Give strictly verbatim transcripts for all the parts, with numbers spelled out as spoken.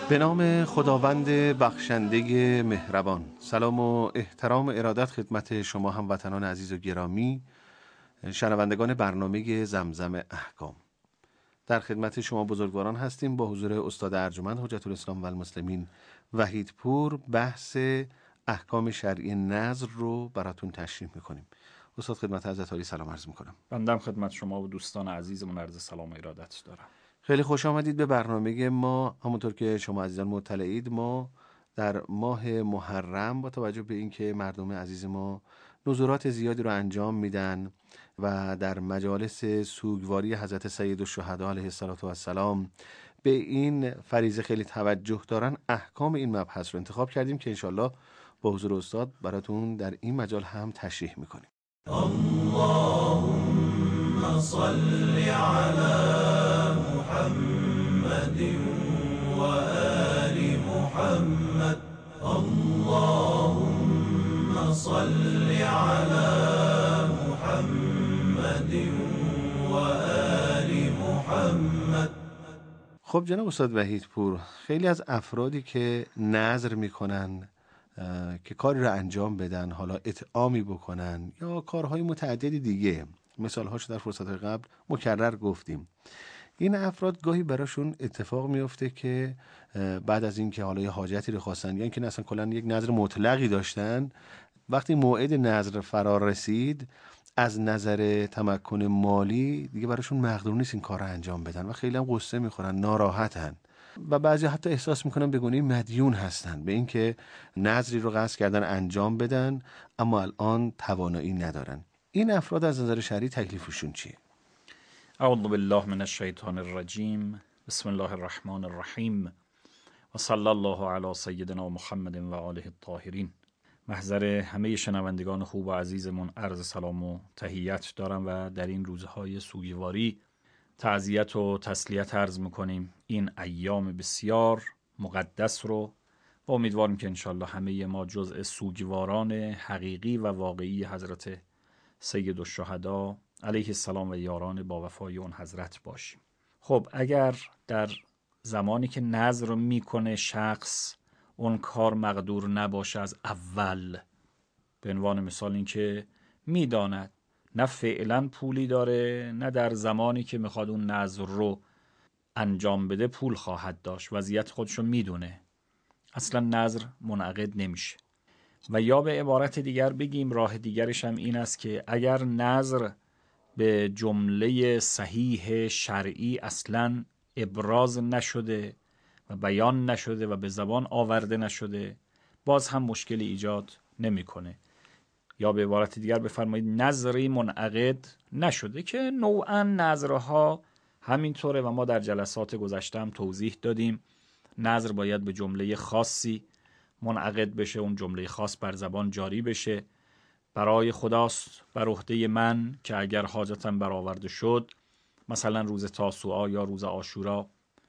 به نام خداوند بخشنده مهربان. سلام و احترام ارادت خدمت شما هموطنان عزیز و گرامی، شنوندگان برنامه زمزم احکام. در خدمت شما بزرگواران هستیم با حضور استاد ارجمند حجت الاسلام و المسلمین وحیدپور. بحث احکام شرعی نذر رو براتون تشریح میکنیم. استاد خدمت حضرت عالی سلام عرض میکنم. بندم خدمت شما و دوستان عزیزمون عرض سلام و ارادت دارم. خیلی خوش آمدید به برنامه ما. همونطور که شما عزیزان مطلعید، ما در ماه محرم با توجه به اینکه مردم عزیز ما نذورات زیادی رو انجام میدن و در مجالس سوگواری حضرت سید الشهدا علیه السلام به این فریضه خیلی توجه دارن، احکام این مبحث رو انتخاب کردیم که انشالله با حضور استاد براتون در این مجال هم تشریح میکنیم. اللهم صل علی محمد و آل محمد. اللهم صل علی محمد و آل محمد. خب جناب استاد وحیدپور، خیلی از افرادی که نذر میکنن که کاری رو انجام بدن، حالا اطعامی بکنن یا کارهای متعددی دیگه، مثالهاش در فرصتهای قبل مکرر گفتیم، این افراد گاهی براشون اتفاق میفته که بعد از این که حالا یه حاجتی رو خواستن یا اینکه اصلا کلا یک نذر مطلقی داشتن، وقتی موعد نذر فرا رسید از نظر تمکن مالی دیگه براشون مقدور نیست این کار رو انجام بدن و خیلی هم غصه میخورن، ناراحتن و بعضی حتی احساس میکنن به گونه مدیون هستن به این که نذری رو قصد کردن انجام بدن اما الان توانایی ندارن. این افراد از نظر شرعی تکلیفشون چیه؟ اعوذ بالله من الشیطان الرجیم. بسم الله الرحمن الرحیم و صلی الله علی سیدنا محمد و آله الطاهرین. محضر همه شنوندگان خوب و عزیزمون عرض سلام و تحیت دارم و در این روزهای سوگواری تعزیت و تسلیت عرض میکنیم این ایام بسیار مقدس رو و امیدواریم که انشالله همه ما جزء سوگواران حقیقی و واقعی حضرت سید الشهدا علیه السلام و یاران با وفای اون حضرت باشیم. خب اگر در زمانی که نذر میکنه شخص اون کار مقدور نباشه از اول، به عنوان مثال این که میداند نه فعلا پولی داره نه در زمانی که میخواد اون نذر رو انجام بده پول خواهد داشت، وضعیت خودشو میدونه، اصلا نذر منعقد نمیشه. و یا به عبارت دیگر بگیم، راه دیگرش هم این است که اگر نذر به جمله صحیح شرعی اصلا ابراز نشده و بیان نشده و به زبان آورده نشده، باز هم مشکلی ایجاد نمیکنه. یا به عبارت دیگر بفرمایید نذری منعقد نشده که نوعا نذرها همینطوره و ما در جلسات گذشته هم توضیح دادیم. نذر باید به جمله خاصی منعقد بشه، اون جمله خاص بر زبان جاری بشه. برای خداست بر عهده من که اگر حاجتم برآورده شد، مثلا روز تاسوعا یا روز عاشورا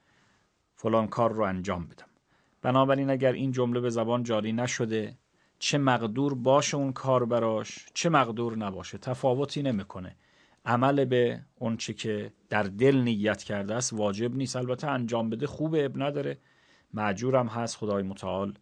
فلان کار رو انجام بدم. بنابراین اگر این جمله به زبان جاری نشده، چه مقدور باشه اون کار براش چه مقدور نباشه تفاوتی نمیکنه. عمل به اون چه که در دل نیت کرده است واجب نیست، البته انجام بده خوبه، اب نداره، مأجورم هست، خدای متعال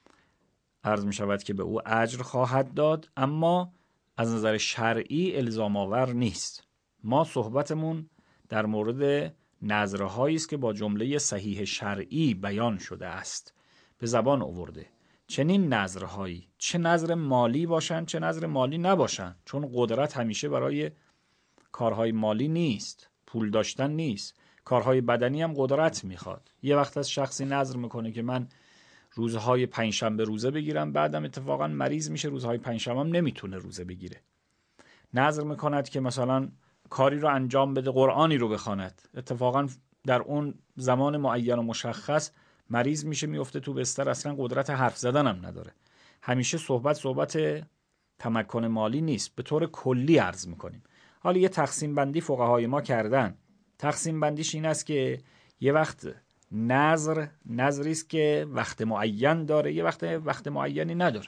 عرض می شود که به او اجر خواهد داد، اما از نظر شرعی الزام آور نیست. ما صحبتمون در مورد نذرهایی است که با جمله صحیح شرعی بیان شده است، به زبان آورده. چنین نذرهایی چه نذر مالی باشن چه نذر مالی نباشن، چون قدرت همیشه برای کارهای مالی نیست، پول داشتن نیست، کارهای بدنی هم قدرت میخواد. یه وقت از شخصی نذر میکنه که من روزهای پنجشنبه روزه بگیرم، بعدم اتفاقا مریض میشه، روزهای پنجشنبه هم نمیتونه روزه بگیره. نذر میکند که مثلا کاری رو انجام بده، قرآنی رو بخواند، اتفاقا در اون زمان معین و مشخص مریض میشه، میفته تو بستر، اصلا قدرت حرف زدن هم نداره. همیشه صحبت صحبت تمکن مالی نیست، به طور کلی عرض میکنیم. حالا یه تقسیم بندی فقهای ما کردن. تقسیم بندیش این است که یه وقت نذر نذری است که وقت معین داره، یه وقت وقت معینی نداره،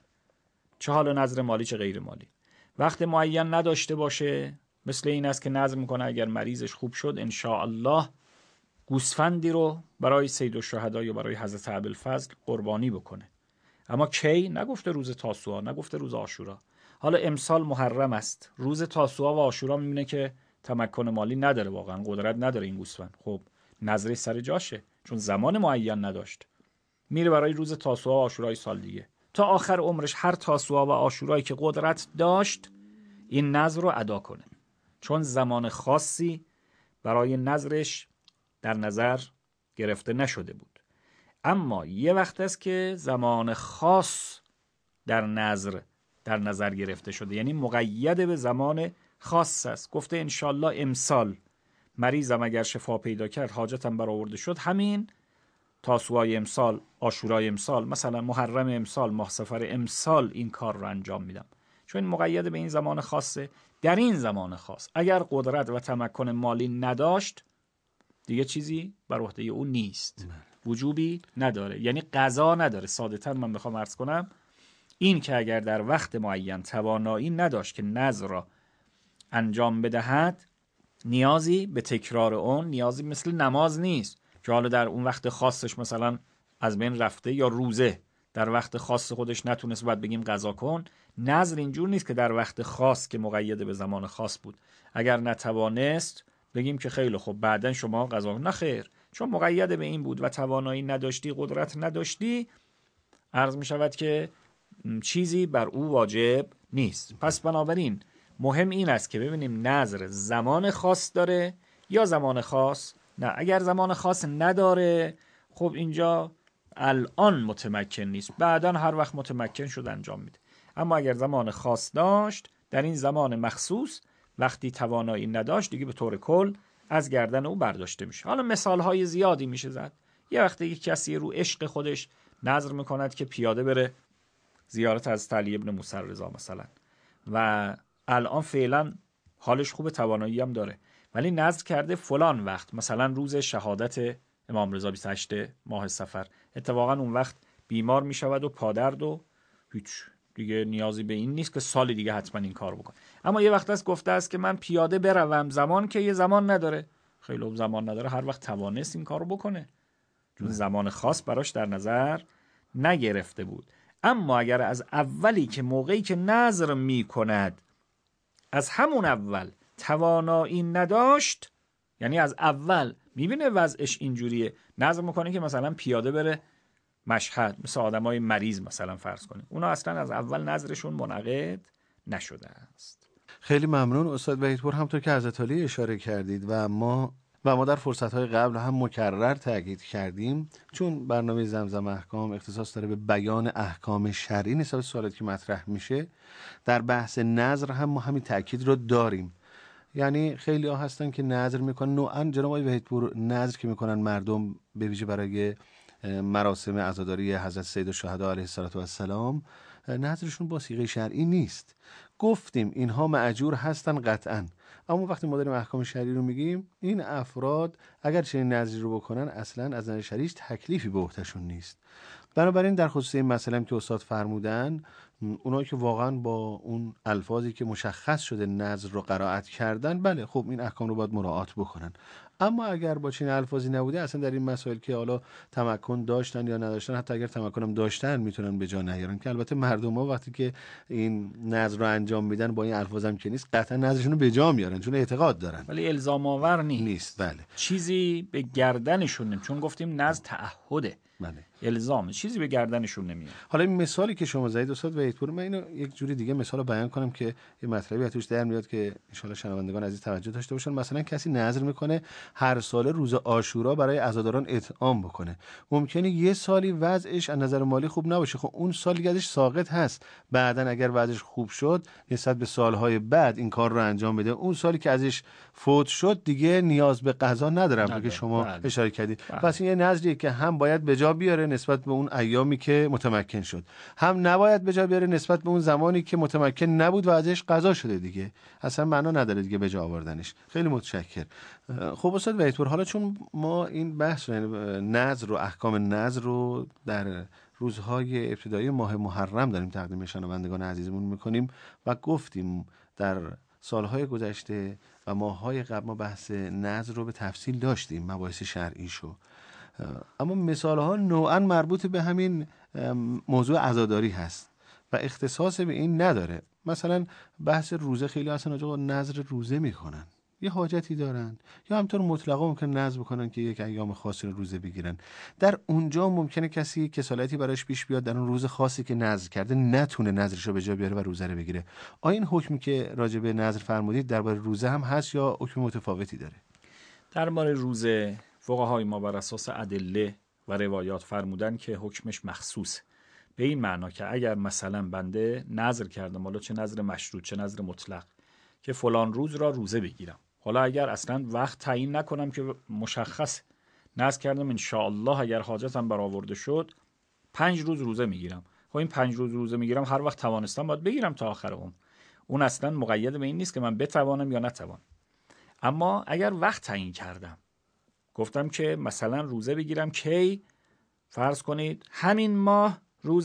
چه حالا نذر مالی چه غیر مالی. وقت معین نداشته باشه مثل این است که نذر میکنه اگر مریضش خوب شد ان شاء الله گوسفندی رو برای سید الشهدا یا برای حضرت ابوالفضل قربانی بکنه. اما کی؟ نگفته روز تاسوعا، نگفته روز عاشورا. حالا امسال محرم است، روز تاسوعا و عاشورا میبینه که تمکن مالی نداره، واقعا قدرت نداره این گوسفند، خب نظرش سر جاشه چون زمان معین نداشت، میره برای روز تاسوعا و عاشورای سال دیگه. تا آخر عمرش هر تاسوعا و عاشورایی که قدرت داشت این نذر رو ادا کنه، چون زمان خاصی برای نذرش در نظر گرفته نشده بود. اما یه وقت است که زمان خاص در نظر در نظر گرفته شده، یعنی مقید به زمان خاص است. گفته انشالله امسال مریضم اگر شفا پیدا کرد، حاجتم برآورده شد، همین تاسوعای امسال، عاشورای امسال، مثلا محرم امسال، ماه صفر امسال این کار رو انجام میدم، چون مقید به این زمان خاصه. در این زمان خاص اگر قدرت و تمکن مالی نداشت دیگه چیزی بر عهده او نیست، وجوبی نداره، یعنی قضا نداره. ساده تر من بخوام عرض کنم این که اگر در وقت معین توانایی نداشت که نذر را انجام بدهد، نیازی به تکرار اون، نیازی مثل نماز نیست که حالا در اون وقت خاصش مثلا از بین رفته، یا روزه در وقت خاص خودش نتونست باید بگیم قضا کن. نذر اینجور نیست که در وقت خاص که مقید به زمان خاص بود اگر نتوانست بگیم که خیلی خوب بعدن شما قضا کن. نه خیر، چون مقید به این بود و توانایی نداشتی، قدرت نداشتی، عرض می شود که چیزی بر او واجب نیست. پس بنابراین مهم این است که ببینیم نذر زمان خاص داره یا زمان خاص نه. اگر زمان خاص نداره خب اینجا الان متمکن نیست، بعداً هر وقت متمکن شد انجام میده. اما اگر زمان خاص داشت، در این زمان مخصوص وقتی توانایی نداشت دیگه به طور کل از گردن او برداشته میشه. حالا مثالهای زیادی میشه زد. یه وقتی یک کسی رو عشق خودش نذر میکند که پیاده بره زیارت از علی ابن موسی رضا مثلا، و الان فعلا حالش خوبه، توانایی هم داره، ولی نذر کرده فلان وقت، مثلا روز شهادت امام رضا بیست و هشتم ماه صفر، اتفاقا اون وقت بیمار میشود و پادرد و هیچ دیگه نیازی به این نیست که سال دیگه حتما این کار بکن. اما یه وقت است گفته است که من پیاده بروم، زمان که یه زمان نداره، خیلی زمان نداره، هر وقت توانست این کارو بکنه چون زمان خاص براش در نظر نگرفته بود. اما اگر از اولی که موقعی که نذر میکند از همون اول توانایی نداشت، یعنی از اول میبینه وضعش اینجوریه، نذر میکنه که مثلا پیاده بره مشهد، مثل آدمای مریض مثلا فرض کنیم، اونا اصلا از اول نذرشون منعقد نشده است. خیلی ممنون استاد وحیدپور. همونطور که حضرت علی اشاره کردید و ما و ما در فرصت‌های قبل هم مکرر تاکید کردیم، چون برنامه زمزم احکام اختصاص داره به بیان احکام شرعی نسبت به سوالاتی که مطرح میشه، در بحث نذر هم ما همین تاکید رو داریم. یعنی خیلی ها هستن که نذر میکنن، نوعا جناب آقای وحیدپور نذر که میکنن مردم به ویژه برای مراسم عزاداری حضرت سید الشهدا علیه السلام، نذرشون با صیغه شرعی نیست. گفتیم اینها مأجور هستن قطعاً، اما وقتی ما داریم احکام شرعی رو میگیم، این افراد اگر چنین نذری رو بکنن اصلاً از نظر شرعی تکلیفی به عهدهشون نیست. بنابراین در خصوص این مسئله که استاد فرمودن، اونایی که واقعاً با اون الفاظی که مشخص شده نذر رو قرائت کردن، بله خب این احکام رو باید مراعات بکنن. اما اگر با چنین الفاظی نبوده، اصلا در این مسائل که حالا تمکن داشتن یا نداشتن، حتی اگر تمکن هم داشتن میتونن به جا نیارن، که البته مردم ها وقتی که این نذر رو انجام میدن با این الفاظ هم که نیست، قطعا نذرشون رو به جا میارن چون اعتقاد دارن، ولی الزام آور نیست. نیست بله. چیزی به گردنشون نمیاد، چون گفتیم نذر تعهده، بله. الزام، چیزی به گردنشون نمیاد. حالا این مثالی که شما زدید استاد وحیدپور، من اینو یک جوری دیگه مثال رو بیان کنم که یه مطلبی توش در میاد که ان شاء الله شنوندگان عزیز توجه داشته باشن. مثلا کسی نذر میکنه هر سال روز عاشورا برای عزاداران اطعام بکنه. ممکنه یه سالی وضعش از نظر مالی خوب نباشه، خب اون سال دیگه ازش ساقط هست، بعدن اگر وضعش خوب شد نسبت به سالهای بعد این کار رو انجام بده. اون سالی که ازش فوت شد دیگه نیاز به قضا نداره که شما بله. اشاره کردید. بله. پس این یه نذریه که هم باید به جا بیاره نسبت به اون ایامی که متمکن شد، هم نباید به جا بیاره نسبت به اون زمانی که متمکن نبود و ازش قضا شده، دیگه اصلا معنا نداره دیگه به جا آوردنش. خیلی متشکر. خب استاد وحیدپور، حالا چون ما این بحث نذر و احکام نذر رو در روزهای ابتدایی ماه محرم داریم تقدیم شنوندگان عزیزمون میکنیم و گفتیم در سالهای گذشته و ماههای قبل ما بحث نذر رو به تفصیل داشتیم، مباحث شرعیشو، اما مثالها نوعا مربوط به همین موضوع عزاداری هست و اختصاص به این نداره. مثلا بحث روزه، خیلی اصلا آقا نذر روزه میکنن، یه حاجتی دارن، یا همطور مطلقا ممکن نذر بکنن که یک ایام خاصی رو روزه بگیرن. در اونجا ممکنه کسی کسالتی براش پیش بیاد در اون روز خاصی که نذر کرده نتونه نذرش رو به جا بیاره و روزه رو بگیره. آیا این حکمی که راجع به نذر فرمودید درباره روزه هم هست یا حکم متفاوتی داره؟ درباره روزه فقهای ما بر اساس ادله و روایات فرمودن که حکمش مخصوص، به این معنا که اگر مثلا بنده نذر کردم، حالا چه نذر مشروط چه نذر مطلق، که فلان روز را روزه بگیرم، حالا اگر اصلا وقت تعیین نکنم که مشخص نذر کردم ان شاء الله اگر حاجتم برآورده شد پنج روز روزه میگیرم، خب این پنج روز روزه میگیرم هر وقت توانستم باید بگیرم تا آخر عمر، اون اصلا مقید به این نیست که من بتوانم یا نتوانم. اما اگر وقت تعیین کردم، گفتم که مثلا روزه بگیرم کی، فرض کنید همین ماه روز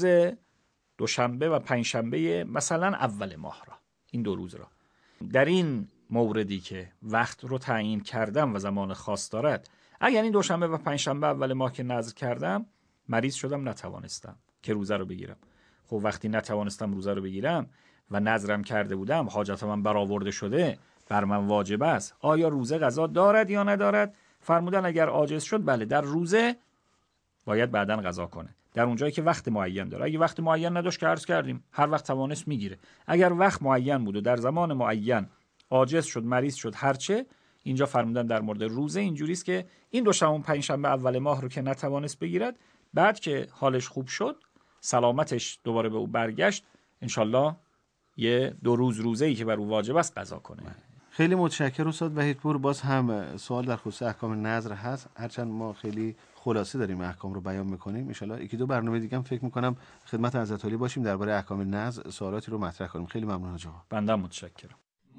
دوشنبه و پنجشنبه مثلا اول ماه را، این دو روز را، در این موردی که وقت رو تعیین کردم و زمان خاص دارد، اگر این دوشنبه و پنجشنبه اول ماه که نذر کردم مریض شدم نتوانستم که روزه رو بگیرم، خب وقتی نتوانستم روزه رو بگیرم و نذرم کرده بودم، حاجت من برآورده شده، بر من واجب است، آیا روزه قضا دارد یا ندارد؟ فرمودن اگر عاجز شد بله در روزه باید بعداً قضا کنه، در اونجایی که وقت معین داره. اگه وقت معین نداشت که عرض کردیم هر وقت توانست میگیره. اگر وقت معین بود و در زمان معین عاجز شد، مریض شد، هرچه، اینجا فرمودن در مورد روزه اینجوری است که این دوشنبه و پنجشنبه اول ماه رو که نتوانست بگیرد، بعد که حالش خوب شد، سلامتش دوباره به او برگشت، انشالله یه دو روز روزه‌ای که بر او واجب است قضا کنه. خیلی متشکرم استاد وحیدپور. باز هم سوال در خصوص احکام نذر هست، هرچند ما خیلی خلاصه داریم احکام رو بیان میکنیم، ان شاءالله یکی دو برنامه دیگه هم فکر میکنم خدمت حضرت عالی باشیم درباره احکام نذر سوالاتی رو مطرح کنیم. خیلی ممنون حاج آقا. بنده متشکرم.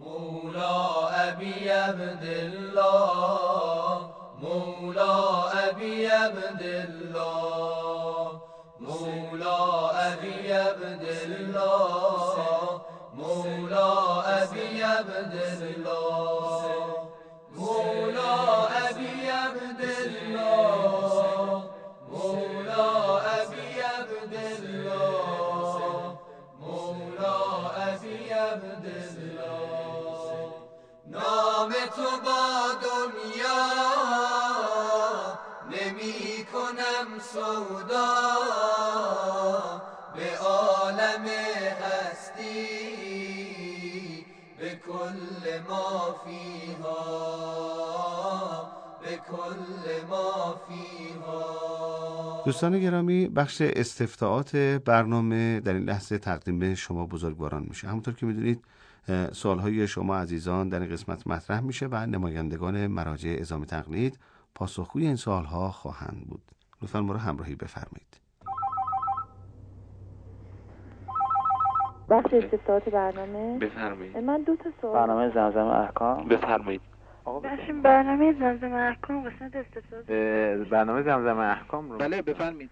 مولا ابی عبدالله، مولا ابی عبدالله، مولا ابی عبدالله، مولا ابی عبدالله، مولا ابی عبدالله، مولا ابی عبدالله، مولا ابی عبدالله. نام تو با دنیا نمی کنم سودا، به عالم هستی به کل ما فیها، به کل ما فیها. دوستان گرامی، بخش استفتاءات برنامه در این لحظه تقدیم به شما بزرگواران میشه. همونطور که میدونید سوالهای شما عزیزان در این قسمت مطرح میشه و نمایندگان مراجع اعزام تقلید پاسخگوی این سوالها خواهند بود. لطفاً ما رو همراهی بفرمایید. بخش استفتاءات برنامه بفرمایید. من دو تا سوال. برنامه زمزم احکام بفرمایید. بخش برنامه زمزم احکام قسمت استفتاءات برنامه زمزم احکام رو بله بفرمایید.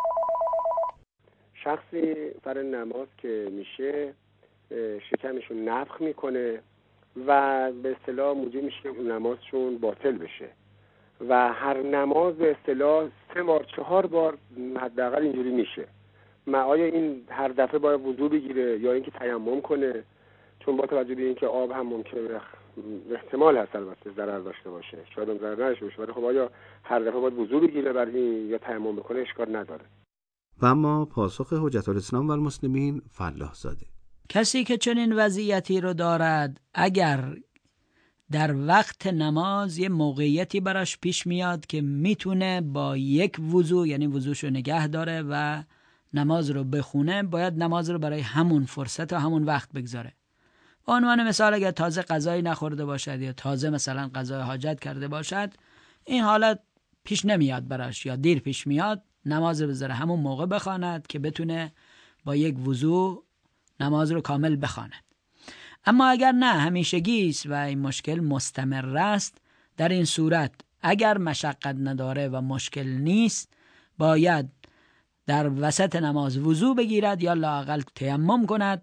شخصی سر نماز که میشه شکمشون نفخ میکنه و به اصطلاح موجب میشه که اون نمازشون باطل بشه و هر نماز به اصطلاح سه بار چهار بار حداقل اینجوری میشه. ما آیا این هر دفعه باید وضو بگیره یا اینکه تیمم کنه؟ چون با توجه به اینکه آب هم ممکنه احتمال هست البته ضرر داشته باشه، شاید هم ضرر نداشته باشه، ولی خب آیا هر دفعه باید وضو بگیره برای این یا تیمم بکنه؟ اشکال نداره. و اما پاسخ حجت الاسلام و المسلمین فلاح زاده: کسی که چنین وضعیتی رو دارد، اگر در وقت نماز یه موقعیتی براش پیش میاد که میتونه با یک وضو، یعنی وضوشو نگه داره و نماز رو بخونه، باید نماز رو برای همون فرصت و همون وقت بگذاره. به عنوان مثال اگر تازه غذایی نخورده باشد یا تازه مثلا غذای حاجت کرده باشد، این حالت پیش نمیاد براش یا دیر پیش میاد، نماز رو بذاره همون موقع بخواند که بتونه با یک وضو نماز رو کامل بخواند. اما اگر نه همیشگی است و این مشکل مستمر است، در این صورت اگر مشقت نداره و مشکل نیست، باید در وسط نماز وضو بگیرد یا لااقل تیمم کند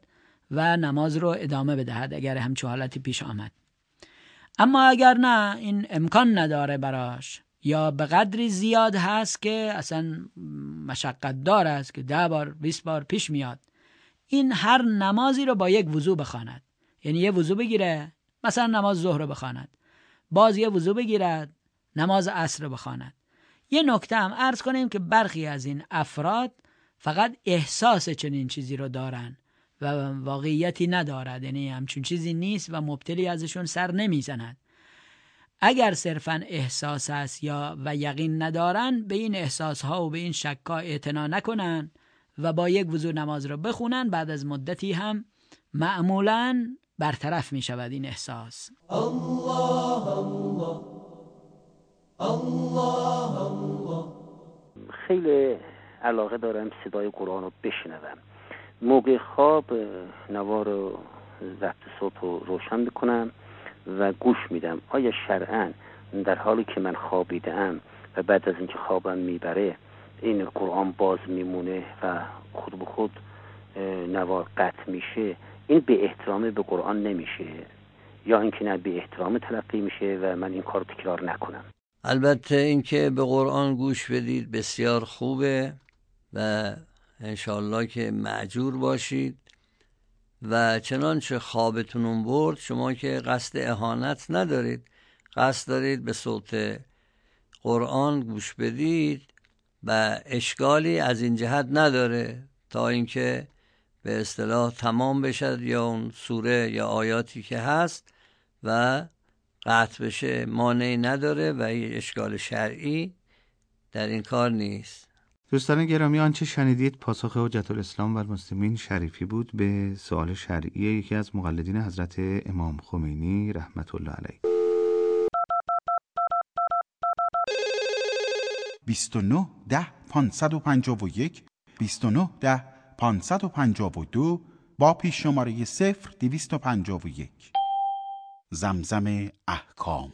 و نماز رو ادامه بدهد اگر همچون حالتی پیش آمد. اما اگر نه، این امکان نداره براش یا به قدری زیاد هست که اصلا مشقت دار است که ده بار بیست بار پیش میاد، این هر نمازی رو با یک وضو بخواند. یعنی یه وضو بگیره، مثلا نماز ظهر رو بخواند، باز یه وضو بگیرد نماز عصر رو بخواند. یه نکته هم عرض کنیم که برخی از این افراد فقط احساس چنین چیزی رو دارن و واقعیتی ندارد، یعنی همچون چیزی نیست و مبتلی ازشون سر نمیزند. اگر صرفا احساس است یا و یقین ندارن، به این احساس ها و به این شک ها اعتنا نکنن و با یک وضو نماز رو بخونن. بعد از مدتی هم معمولاً برطرف می شود این احساس. الله الله الله الله. خیلی علاقه دارم صدای قرآن رو بشنوم. موقع خواب نوار رو ضبط صوت رو روشن بکنم و گوش میدم. آیا شرعاً در حالی که من خوابیدم و بعد از اینکه خوابم میبره این قرآن باز میمونه و خود به خود نوار قطع میشه، این به احترام به قرآن نمیشه یا اینکه نه به احترام تلقی میشه و من این کار تکرار نکنم؟ البته اینکه به قرآن گوش بدید بسیار خوبه و انشالله که مأجور باشید و چنانچه خوابتون برد، شما که قصد اهانت ندارید، قصد دارید به صوت قرآن گوش بدید و اشکالی از این جهت نداره تا اینکه به اصطلاح تمام بشد یا اون سوره یا آیاتی که هست و قطع بشه، مانعی نداره و هیچ اشکال شرعی در این کار نیست. دوستان گرامی، آنچه شنیدید پاسخ حجت الاسلام و المسلمین شریفی بود به سوال شرعی یکی از مقلدین حضرت امام خمینی رحمت الله علیه. بیست و نه ده پانصد و پنجاه و یک بیست و نه ده پانصد و پنجاه و دو با پیش شماره صفر دویست و پنجاه و یک. زمزم احکام.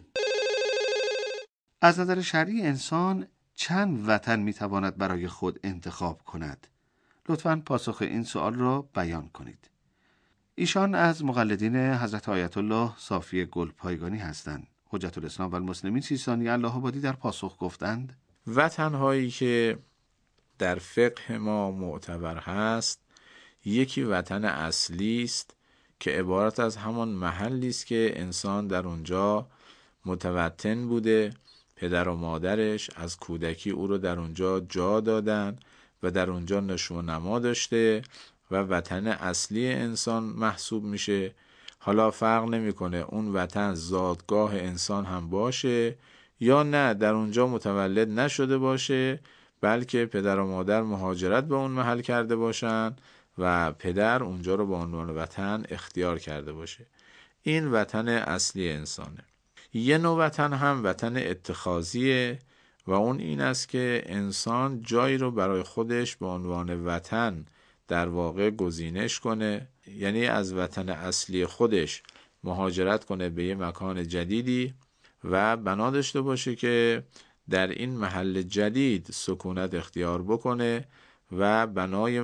از نظر شرعی انسان چند وطن میتواند برای خود انتخاب کند؟ لطفاً پاسخ این سوال را بیان کنید. ایشان از مقلدین حضرت آیت الله صافی گلپایگانی هستند. حجت الاسلام و المسلمین سیستانی الله آبادی در پاسخ گفتند: وطن‌هایی که در فقه ما معتبر هست، یکی وطن اصلی است که عبارت از همان محلی است که انسان در اونجا متوطن بوده، پدر و مادرش از کودکی او رو در اونجا جا دادن و در اونجا نشو و نما داشته و وطن اصلی انسان محسوب میشه. حالا فرق نمیکنه اون وطن زادگاه انسان هم باشه یا نه در اونجا متولد نشده باشه، بلکه پدر و مادر مهاجرت به اون محل کرده باشن و پدر اونجا رو به عنوان وطن اختیار کرده باشه. این وطن اصلی انسانه. یه نوع وطن هم وطن اتخاذیه و اون این است که انسان جایی رو برای خودش به عنوان وطن در واقع گزینش کنه، یعنی از وطن اصلی خودش مهاجرت کنه به یه مکان جدیدی و بنا داشته باشه که در این محل جدید سکونت اختیار بکنه و بنای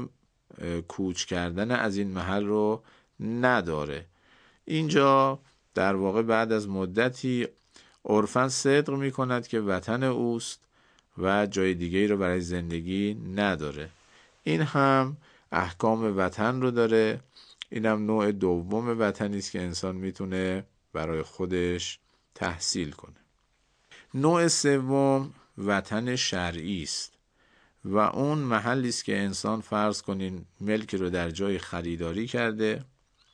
کوچ کردن از این محل رو نداره. اینجا در واقع بعد از مدتی عرفاً صدق می کند که وطن اوست و جای دیگه‌ای رو برای زندگی نداره. این هم احکام وطن رو داره. این هم نوع دوم وطنی است که انسان میتونه برای خودش تحصیل کنه. نوع سوم وطن شرعی است و اون محلی است که انسان فرض کنین ملک رو در جای خریداری کرده،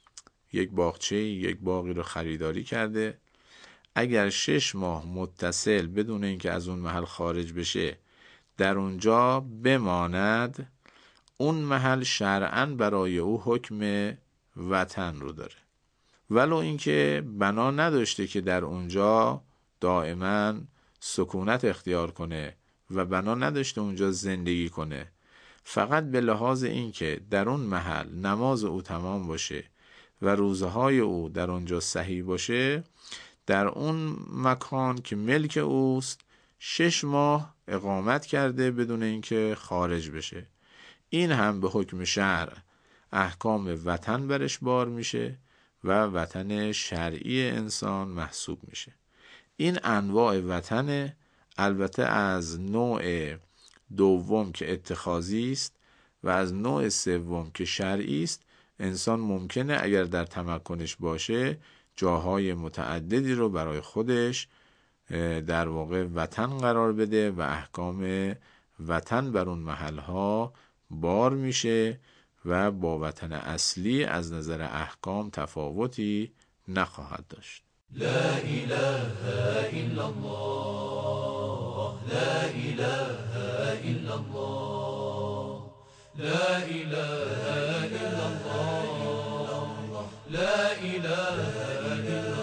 یک باغچه یک باغی رو خریداری کرده. اگر شش ماه متصل بدون اینکه از اون محل خارج بشه در اونجا بماند، اون محل شرعاً برای او حکم وطن رو داره، ولو اینکه بنا نداشته که در اونجا دائما سکونت اختیار کنه و بنا نداشته اونجا زندگی کنه. فقط به لحاظ اینکه در اون محل نماز او تمام باشه و روزهای او در اونجا صحیح باشه، در اون مکان که ملک اوست شش ماه اقامت کرده بدون اینکه خارج بشه. این هم به حکم شرع احکام وطن برش بار میشه و وطن شرعی انسان محسوب میشه. این انواع وطن البته از نوع دوم که اتخاذی است و از نوع سوم که شرعی است، انسان ممکنه اگر در تمکنش باشه جاهای متعددی رو برای خودش در واقع وطن قرار بده و احکام وطن بر اون محلها بار میشه و با وطن اصلی از نظر احکام تفاوتی نخواهد داشت. لا اله الا الله، لا اله الا الله، لا اله الا الله، لا اله الا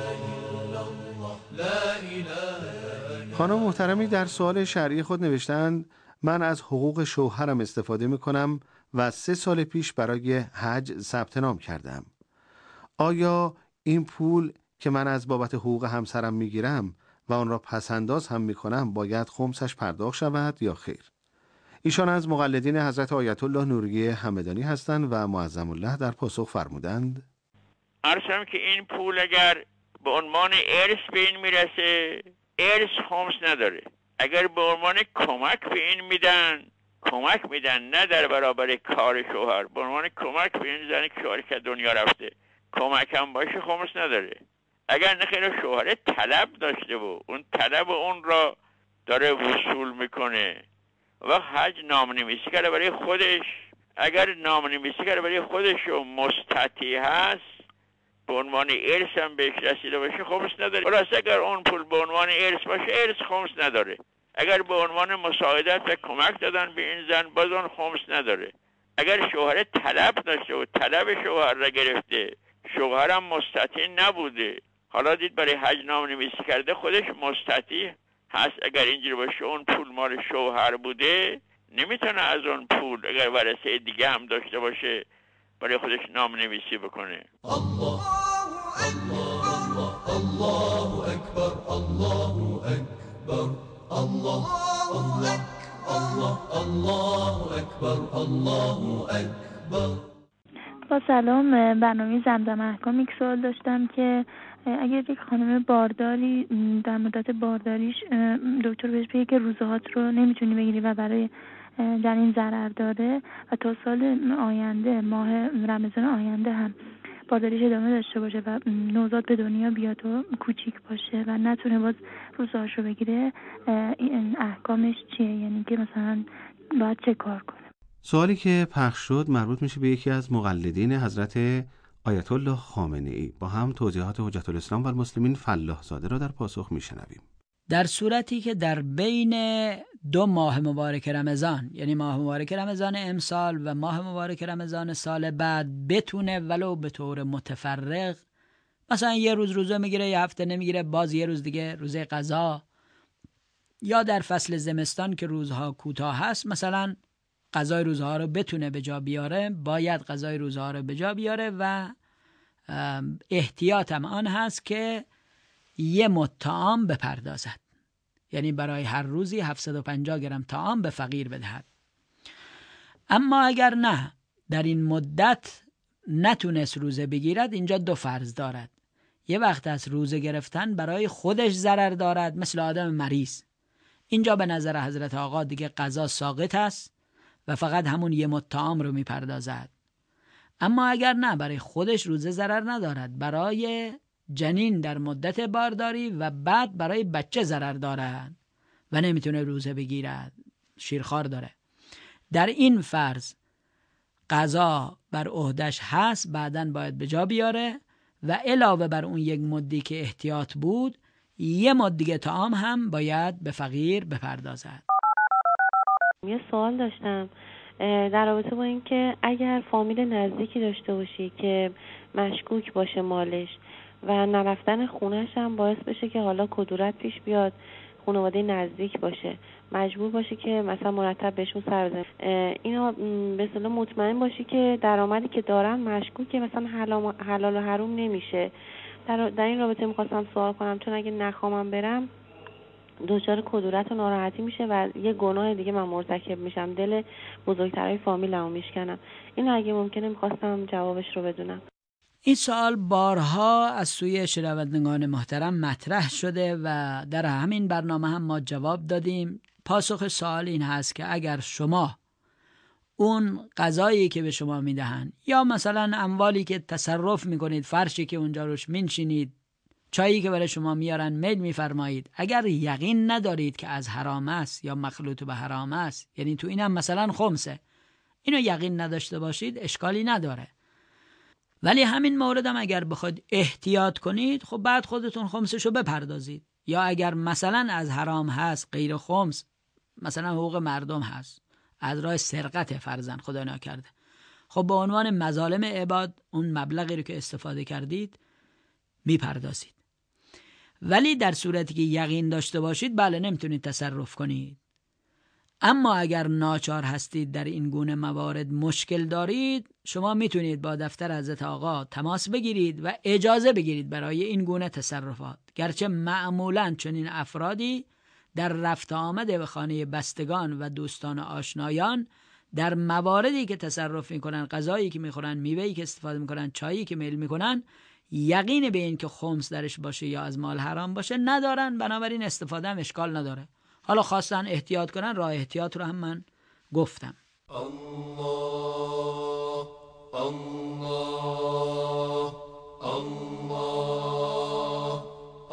الله، لا اله. خانم محترمی در سوال شرعی خود نوشتند من از حقوق شوهرم استفاده می کنم و سه سال پیش برای حج ثبت نام کردم. آیا این پول که من از بابت حقوق همسرم می گیرم و آن را پسنداز هم می کنم باید خمسش پرداخت شود یا خیر؟ ایشان از مقلدین حضرت آیت الله نوریه همدانی هستند و معظم الله در پاسخ فرمودند عرضم که این پول اگر به عنوان ارث به این میرسه، ارث خمس نداره. اگر به عنوان کمک به این میدن، کمک میدن، نه در برابر کار شوهر، به عنوان کمک به این زنی که شوهر که دنیا رفته کمک هم باشه خمس نداره. اگر نخیر شوهر طلب داشته و اون طلب اون را داره وصول میکنه و حج نامنویسی کرده برای خودش، اگر نامنویسی کرده برای خودش و مستطیع هست به عنوان ارث هم بهش رسیده باشه خمس نداره. ولی اگر اون پول به عنوان ارث باشه ارث خمس نداره. اگر به عنوان مساعدت و کمک دادن به این زن باز اون خمس نداره. اگر شوهر طلب داشته و طلب شوهر را گرفته، شوهرم مستطیع نبوده، حالا دید برای حج نامنویسی کرده خودش مستطیع هست، اگر اینجوری باشه اون پول مال شوهر بوده، نمیتونه از اون پول اگر ورثه دیگه هم داشته باشه برای خودش نامنویسی بکنه. الله الله الله اکبر، الله اکبر، الله الله الله الله اکبر، الله اکبر. با سلام، برنامه زمزم احکام یک سوال داشتم که اگر یک خانم بارداری در مدت بارداریش دکتر بهش بگه که روزهات رو نمیتونی بگیری و برای جنین ضرر داره و تا سال آینده، ماه رمضان آینده هم بارداریش ادامه داشته باشه و نوزاد به دنیا بیاد و کوچیک باشه و نتونه باز روزهاش رو بگیره، این احکامش چیه؟ یعنی که مثلا باید چه کار کنه؟ سوالی که پخش شد مربوط میشه به یکی از مقلدین حضرت آیت الله خامنه ای. با هم توضیحات حجت الاسلام و المسلمین فلاح زاده را در پاسخ میشنویم. در صورتی که در بین دو ماه مبارک رمضان، یعنی ماه مبارک رمضان امسال و ماه مبارک رمضان سال بعد، بتونه ولو به طور متفرق، مثلا یه روز روزه میگیره، یه هفته نمیگیره، باز یه روز دیگه روزه قضا، یا در فصل زمستان که روزها کوتاه هست مثلا قضای روزها رو بتونه به جا بیاره، باید قضای روزها رو به جا بیاره و احتیاطم آن هست که یه مد طعام بپردازد، یعنی برای هر روزی هفتصد و پنجاه گرم طعام به فقیر بدهد. اما اگر نه در این مدت نتونست روزه بگیرد، اینجا دو فرض دارد. یه وقت از روزه گرفتن برای خودش ضرر دارد، مثل آدم مریض، اینجا به نظر حضرت آقا دیگه قضا ساقط است و فقط همون یه مد طعام رو میپردازد. اما اگر نه، برای خودش روزه ضرر ندارد، برای جنین در مدت بارداری و بعد برای بچه ضرر دارد و نمیتونه روزه بگیرد، شیرخوار داره، در این فرض قضا بر عهدش هست، بعداً باید به جا بیاره و علاوه بر اون یک مدی که احتیاط بود، یه مد دیگه طعام هم باید به فقیر بپردازد. یه سوال داشتم در رابطه با این که اگر فامیل نزدیکی داشته باشی که مشکوک باشه مالش و نرفتن خونش هم باعث بشه که حالا کدورت پیش بیاد، خانواده نزدیک باشه، مجبور باشه که مثلا مرتب بهشون سر بزنه، اینا به اصطلاح مطمئن باشی که درآمدی که دارن مشکوکه، مثلا حلال و حروم نمیشه. در, در این رابطه میخواستم سوال کنم، چون اگه نخوامم برم دچار کدورت و ناراحتی میشه و یه گناه دیگه من مرتکب میشم، دل بزرگترای فامیلمو میشکنم. این اگه ممکنه میخواستم جوابش رو بدونم. این سوال بارها از سوی شنوندگان محترم مطرح شده و در همین برنامه هم ما جواب دادیم. پاسخ سوال این هست که اگر شما اون غذایی که به شما میدهن یا مثلا اموالی که تصرف میکنید، فرشی که اونجا روش مینشینید، چایی که برای شما میارن میل میفرمایید، اگر یقین ندارید که از حرام است یا مخلوط به حرام است، یعنی تو اینم مثلا خمسه، اینو یقین نداشته باشید اشکالی نداره. ولی همین موردم اگر بخواید احتیاط کنید، خب بعد خودتون خمسشو بپردازید. یا اگر مثلا از حرام هست، غیر خمس، مثلا حقوق مردم هست، از راه سرقت فرزن خدا نکرده، خب به عنوان مظالم عباد اون مبلغی رو که استفاده کردید میپردازید. ولی در صورتی که یقین داشته باشید بله نمیتونید تصرف کنید. اما اگر ناچار هستید در این گونه موارد مشکل دارید، شما میتونید با دفتر حضرت آقا تماس بگیرید و اجازه بگیرید برای این گونه تصرفات. گرچه معمولاً چنین افرادی در رفت آمد به خانه بستگان و دوستان و آشنایان در مواردی که تصرف میکنن، غذایی که میخورن، میوه‌ای که استفاده میکنن، چایی که میل میکنن، یقین به این که خمس درش باشه یا از مال حرام باشه ندارن، بنابراین استفاده هم اشکال نداره. حالا خواستن احتیاط کنن، راه احتیاط رو هم من گفتم. الله الله الله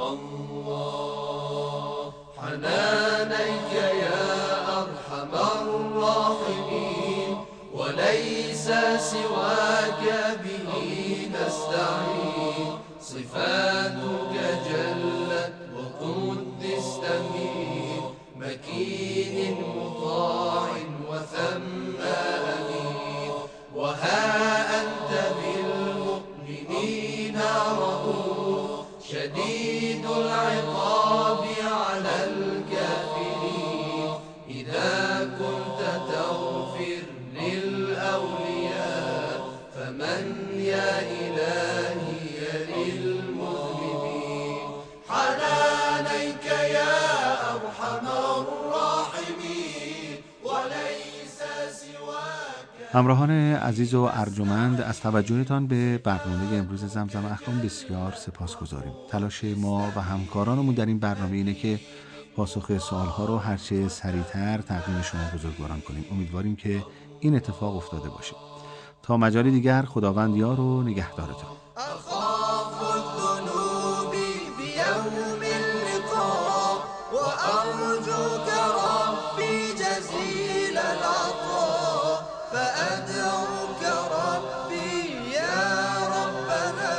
الله حنانك يا أرحم الراحمين وليس سواك به نستعين صفاتك جلت وقدست من مكين مطاع وثم أمين وها أنت بالمؤمنين رؤوف شديد العقاب على الكافرين إذا كنت تغفر للأولياء فمن يا إلهي للمذنبين حنانيك يا أرحم الراحمين وليس سواك. همراهان عزیز و ارجمند، از توجهتان به برنامه امروز زمزم احکام بسیار سپاسگزاریم. تلاش ما و همکارانمون در این برنامه اینه که پاسخ سوالها رو هرچه سریعتر تقدیم شما بزرگواران کنیم. امیدواریم که این اتفاق افتاده باشه. تا مجال دیگر، خداوند یار و نگهدارتان. أخاف الذنوب بيوم اللقاء وأرجوك ربي جزيل العطاء فأدعوك ربي يا ربنا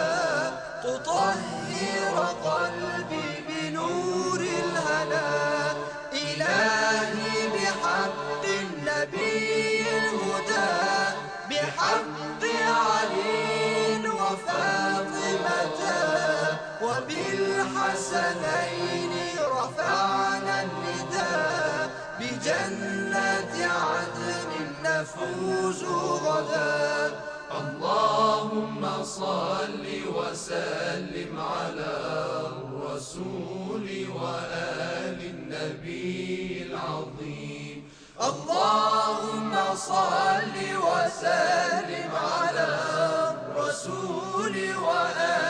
تطهر قلبي بنور الهنا إلهي بحق النبي الهدى بحق علي وفاطمة وبالحسنين رفعنا النداء بجنة عدن نفوز غدا. اللهم صل وسلم على الرسول وآل النبي العظيم. اللهم صل وسلم على الرسول وآل